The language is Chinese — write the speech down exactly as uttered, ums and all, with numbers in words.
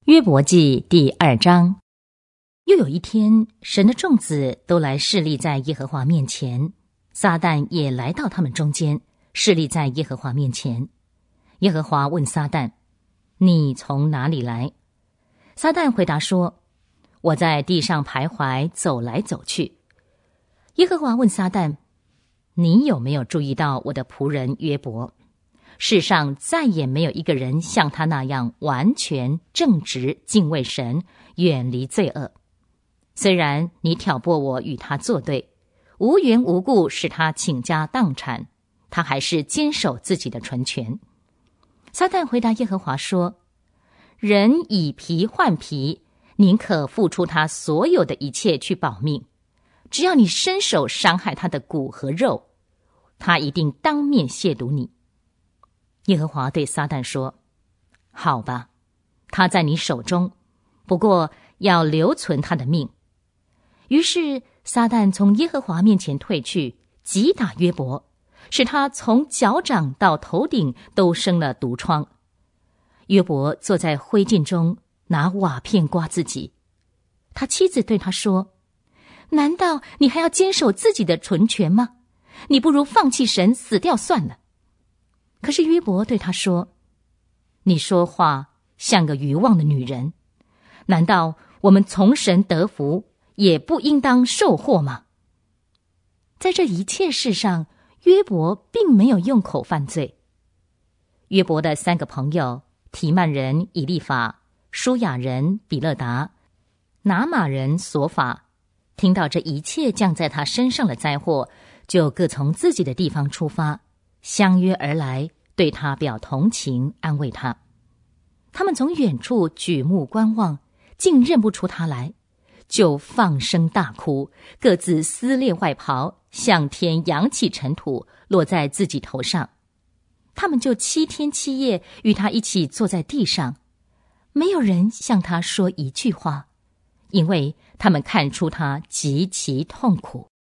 约伯记第二章。又有一天，神的众子都来侍立在耶和华面前，撒旦也来到他们中间，侍立在耶和华面前。耶和华问撒旦：你从哪里来？撒旦回答说：我在地上徘徊，走来走去。耶和华问撒旦：你有没有注意到我的仆人约伯？世上再也没有一个人像他那样完全正直，敬畏神，远离罪恶。虽然你挑拨我与他作对，无缘无故使他倾家荡产，他还是坚守自己的纯全。撒旦回答耶和华说：人以皮换皮，宁可付出他所有的一切去保命，只要你伸手伤害他的骨和肉，他一定当面亵渎你。耶和华对撒旦说：好吧，他在你手中，不过要留存他的命。于是撒旦从耶和华面前退去，击打约伯，使他从脚掌到头顶都生了毒疮。约伯坐在灰烬中，拿瓦片刮自己。他妻子对他说：难道你还要坚守自己的纯全吗？你不如放弃神，死掉算了。可是约伯对他说：你说话像个愚妄的女人，难道我们从神得福，也不应当受祸吗？在这一切事上，约伯并没有用口犯罪。约伯的三个朋友，提曼人以利法、舒雅人比勒达、拿玛人索法，听到这一切降在他身上的灾祸，就各从自己的地方出发，相约而来，对他表同情，安慰他。他们从远处举目观望，竟认不出他来，就放声大哭，各自撕裂外袍，向天扬起尘土，落在自己头上。他们就七天七夜与他一起坐在地上，没有人向他说一句话，因为他们看出他极其痛苦。